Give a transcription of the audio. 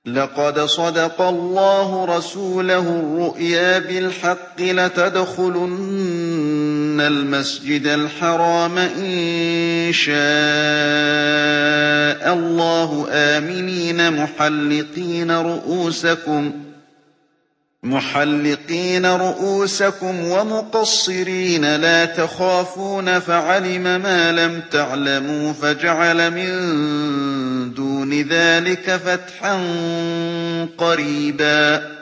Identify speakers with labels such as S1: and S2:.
S1: لَّقَدْ صَدَقَ اللَّهُ رَسُولَهُ الرُّؤْيَا بِالْحَقِّ لَتَدْخُلُنَّ الْمَسْجِدَ الْحَرَامَ إِن شَاءَ اللَّهُ آمِنِينَ مُحَلِّقِينَ رُءُوسَكُمْ وَمُقَصِّرِينَ لَا تَخَافُونَ فَعَلِمَ مَا لَمْ تَعْلَمُوا فَجَعَلَ مِن دُونِ ذَٰلِكَ فَتْحًا قَرِيبًا